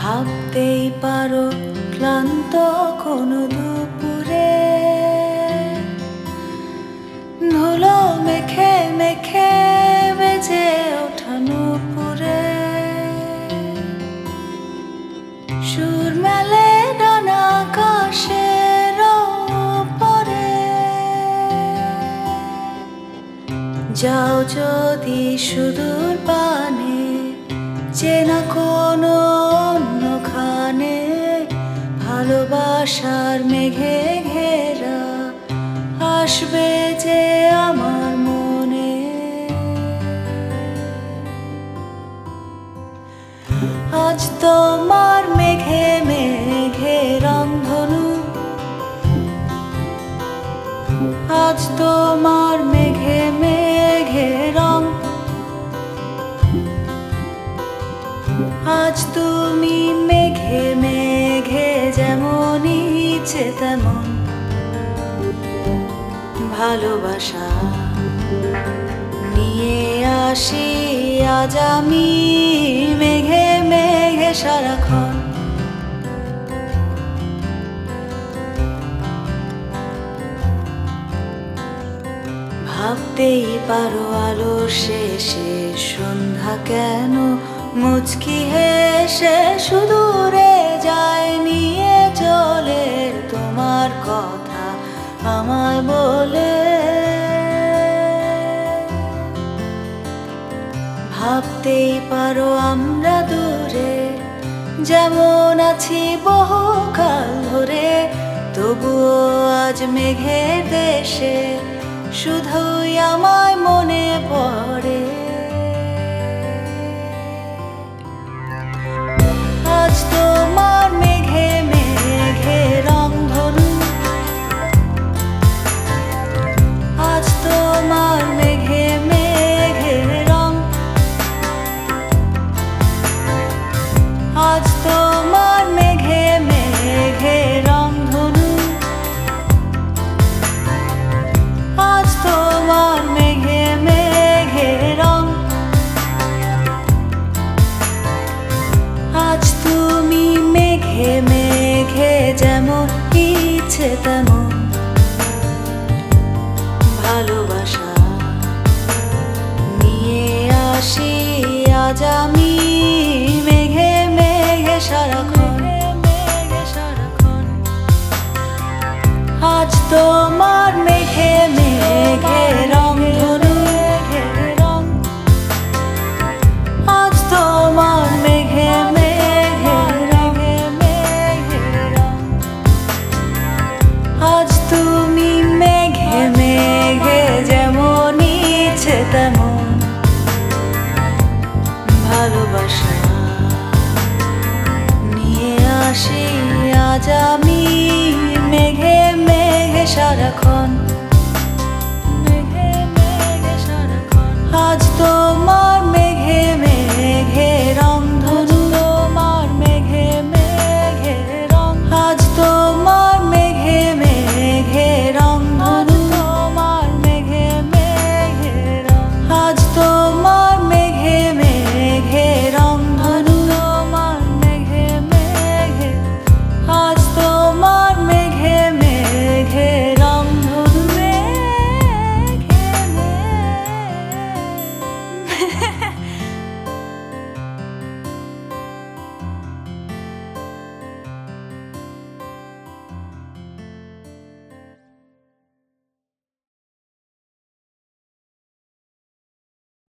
ভাবতেই পারো ক্লান্ত কোনো দুপুরে ধুলো মেখে মেখে বেজে ওঠা নুপুরে সুর মেলে ডানা আকাশের ওপরে যাও যদি সুদূর পানে চেনা কোনো অন্যখানে ভালোবাসার মেঘে ঘেরা আসবে যে আমার মনে। আজ তোমার মেঘে মেঘে রংধনু, আজ তোমার মেঘে মেঘে রং, আজ তুমি মেঘে মেঘে যেমন ইচ্ছে তেমন ভালোবাসা নিয়ে আসি আজ আমি মেঘে মেঘে সারাক্ষণ। ভাবতেই পারো আলোর শেষে সন্ধ্যা কেন মুচকি হেসে সুদূরে যায় নিয়ে চলে তোমার কথা আমায় বলে। ভাবতেই পারো আমরা দূরে যেমন আছি বহুকাল ধরে, তবুও আজ মেঘের দেশে শুধুই আমায় মনে পড়ে। আজ তোমার মেঘে মেঘে রংধনু, আজ তোমার মেঘে মেঘে রং, আজ তোমার মেঘে মেঘে রংধনু, আজ তোমার মেঘে মেঘে রং, আজ তুমি মেঘে মেঘে যেমন ইচ্ছে তেমন ভালোবাসা নিয়ে আসি আজ আমি মেঘে মেঘে সারাক্ষণ। আজ তোমার মেঘে মেঘে রংধনু, আজ তোমার মেঘে মেঘে রং, আজ তুমি মেঘে মেঘে যেমন ইচ্ছে তেমন ভালোবাসা নিয়ে আসি আজ আমি মেঘে মেঘে সারাক্ষণ। আজ তোমার